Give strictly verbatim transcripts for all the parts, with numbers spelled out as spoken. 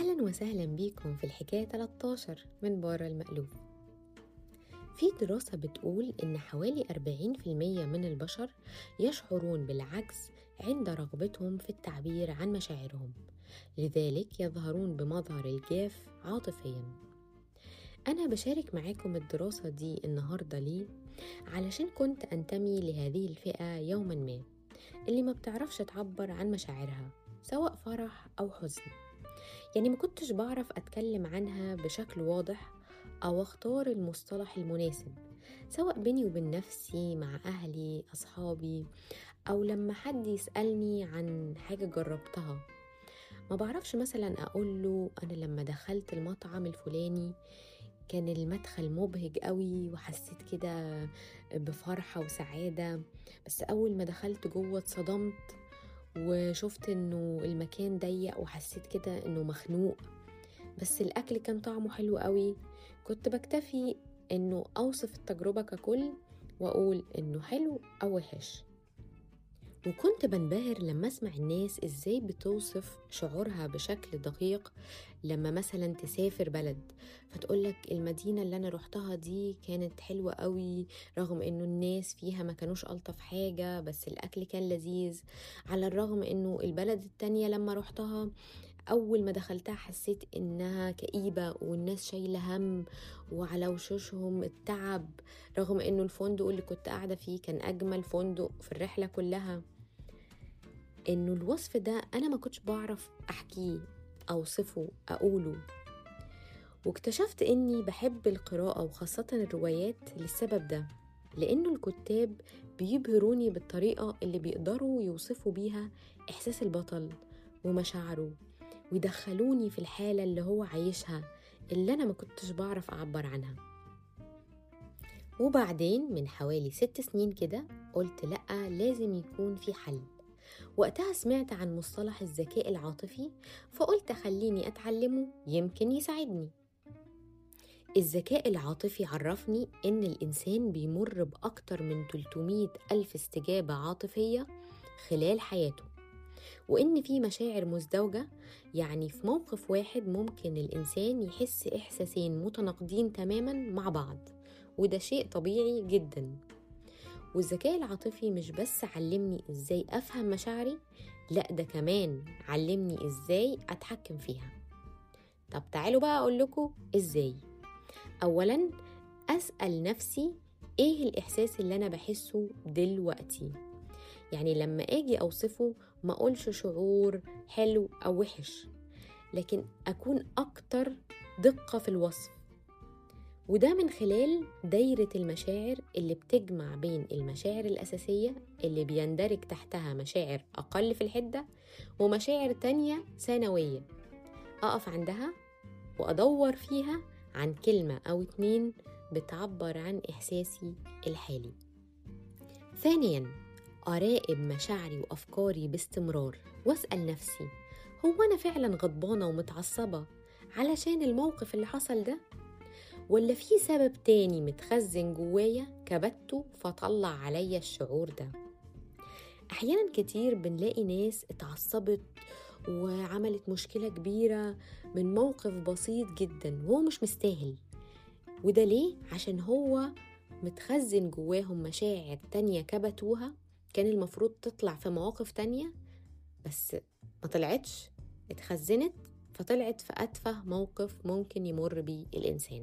أهلا وسهلا بيكم في الحكاية ثلاثة عشر من بره المألوف. في دراسة بتقول إن حوالي أربعين بالمية من البشر يشعرون بالعجز عند رغبتهم في التعبير عن مشاعرهم، لذلك يظهرون بمظهر الجاف عاطفيا. أنا بشارك معاكم الدراسة دي النهاردة ليه؟ علشان كنت أنتمي لهذه الفئة يوما ما اللي ما بتعرفش تعبر عن مشاعرها، سواء فرح أو حزن. يعني ما كنتش بعرف أتكلم عنها بشكل واضح أو أختار المصطلح المناسب، سواء بيني وبين نفسي، مع أهلي، أصحابي، أو لما حد يسألني عن حاجة جربتها. ما بعرفش مثلا أقوله أنا لما دخلت المطعم الفلاني كان المدخل مبهج قوي وحسيت كده بفرحة وسعادة، بس أول ما دخلت جوه اتصدمت وشفت انه المكان ضيق وحسيت كده انه مخنوق، بس الاكل كان طعمه حلو قوي. كنت بكتفي انه اوصف التجربة ككل واقول انه حلو او وحش، وكنت بنبهر لما اسمع الناس ازاي بتوصف شعورها بشكل دقيق. لما مثلا تسافر بلد فتقولك المدينة اللي انا روحتها دي كانت حلوة قوي، رغم انه الناس فيها ما كانوش ألطف حاجة بس الاكل كان لذيذ، على الرغم انه البلد التانية لما روحتها أول ما دخلتها حسيت إنها كئيبة والناس شايلة هم وعلى وشوشهم التعب، رغم إنه الفندق اللي كنت قاعدة فيه كان أجمل فندق في الرحلة كلها. إنه الوصف ده أنا ما كنتش بعرف أحكيه، أوصفه، أقوله. واكتشفت إني بحب القراءة وخاصة الروايات للسبب ده، لأنه الكتاب بيبهروني بالطريقة اللي بيقدروا يوصفوا بيها إحساس البطل ومشاعره، ويدخلوني في الحالة اللي هو عايشها اللي أنا ما كنتش بعرف أعبر عنها. وبعدين من حوالي ست سنين كده قلت لأ، لازم يكون في حل. وقتها سمعت عن مصطلح الذكاء العاطفي، فقلت خليني أتعلمه يمكن يساعدني. الذكاء العاطفي عرفني إن الإنسان بيمر بأكتر من ثلاثمائة ألف استجابة عاطفية خلال حياته، وإن في مشاعر مزدوجة، يعني في موقف واحد ممكن الإنسان يحس إحساسين متناقضين تماماً مع بعض، وده شيء طبيعي جداً. والذكاء العاطفي مش بس علمني إزاي أفهم مشاعري، لأ ده كمان علمني إزاي أتحكم فيها. طب تعالوا بقى أقول لكم إزاي. أولاً أسأل نفسي إيه الإحساس اللي أنا بحسه دلوقتي، يعني لما أجي أوصفه ما أقولش شعور حلو أو وحش، لكن أكون أكتر دقة في الوصف، وده من خلال دايرة المشاعر اللي بتجمع بين المشاعر الأساسية اللي بيندرج تحتها مشاعر أقل في الحدة ومشاعر تانية ثانوية، أقف عندها وأدور فيها عن كلمة أو اتنين بتعبر عن إحساسي الحالي. ثانياً أراقب مشاعري وأفكاري باستمرار وأسأل نفسي، هو أنا فعلا غضبانة ومتعصبة علشان الموقف اللي حصل ده، ولا في سبب تاني متخزن جوايا كبته فطلع عليا الشعور ده؟ أحيانا كتير بنلاقي ناس اتعصبت وعملت مشكلة كبيرة من موقف بسيط جدا وهو مش مستاهل، وده ليه؟ عشان هو متخزن جواهم مشاعر تانية كبتوها كان المفروض تطلع في مواقف تانية، بس ما طلعتش، اتخزنت فطلعت في أتفه موقف ممكن يمر بيه الإنسان.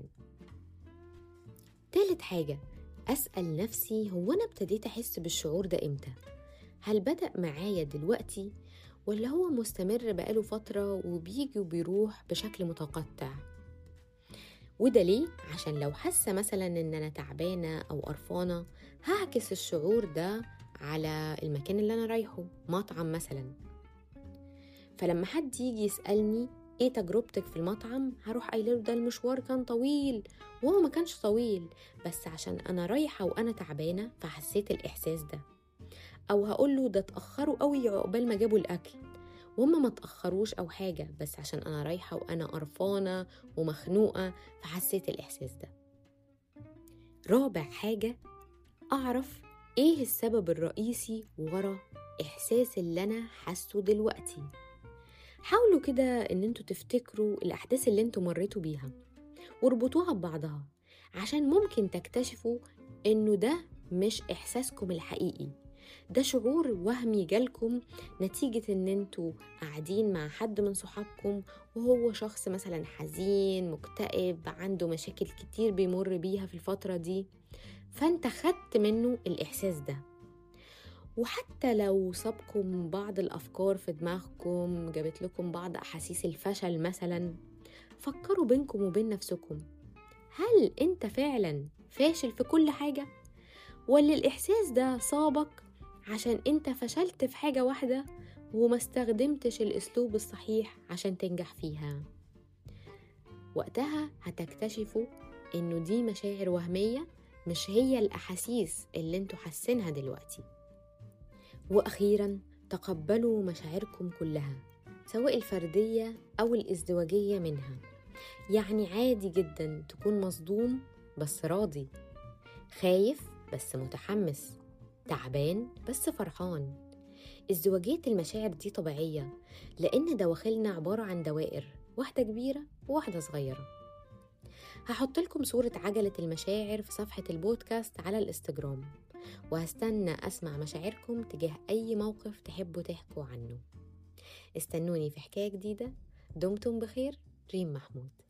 تالت حاجة أسأل نفسي، هو أنا ابتديت أحس بالشعور ده إمتى؟ هل بدأ معايا دلوقتي ولا هو مستمر بقاله فترة وبيجي وبيروح بشكل متقطع؟ وده ليه؟ عشان لو حاسة مثلا إن أنا تعبانة أو قرفانة هعكس الشعور ده على المكان اللي أنا رايحه، مطعم مثلا. فلما حد يجي يسألني إيه تجربتك في المطعم، هروح قايله له ده المشوار كان طويل، وهو ما كانش طويل، بس عشان أنا رايحة وأنا تعبانة فحسيت الإحساس ده. أو هقوله ده اتأخروا قوي عقبال ما جابوا الأكل، وهم ما تأخروش أو حاجة، بس عشان أنا رايحة وأنا قرفانة ومخنوقة فحسيت الإحساس ده. رابع حاجة أعرف إيه السبب الرئيسي ورا إحساس اللي أنا حاسه دلوقتي. حاولوا كده إن انتوا تفتكروا الأحداث اللي انتوا مريتوا بيها واربطوها ببعضها، عشان ممكن تكتشفوا إنه ده مش إحساسكم الحقيقي، ده شعور وهمي جالكم نتيجة إن انتوا قاعدين مع حد من صحابكم وهو شخص مثلا حزين مكتئب عنده مشاكل كتير بيمر بيها في الفترة دي، فانت خدت منه الإحساس ده. وحتى لو صابكم بعض الأفكار في دماغكم جابت لكم بعض أحاسيس الفشل مثلا، فكروا بينكم وبين نفسكم، هل انت فعلا فاشل في كل حاجة؟ ولا الإحساس ده صابك عشان انت فشلت في حاجة واحدة وما استخدمتش الأسلوب الصحيح عشان تنجح فيها؟ وقتها هتكتشفوا إنه دي مشاعر وهمية، مش هي الأحاسيس اللي انتوا حاسينها دلوقتي. وأخيراً، تقبلوا مشاعركم كلها سواء الفردية أو الازدواجية منها. يعني عادي جداً تكون مصدوم بس راضي، خايف بس متحمس، تعبان بس فرحان. ازدواجية المشاعر دي طبيعية، لأن دواخلنا عبارة عن دوائر، واحدة كبيرة وواحدة صغيرة. هحط لكم صورة عجلة المشاعر في صفحة البودكاست على الانستجرام، وهستنى أسمع مشاعركم تجاه أي موقف تحبوا تحكوا عنه. استنوني في حكاية جديدة. دمتم بخير. ريم محمود.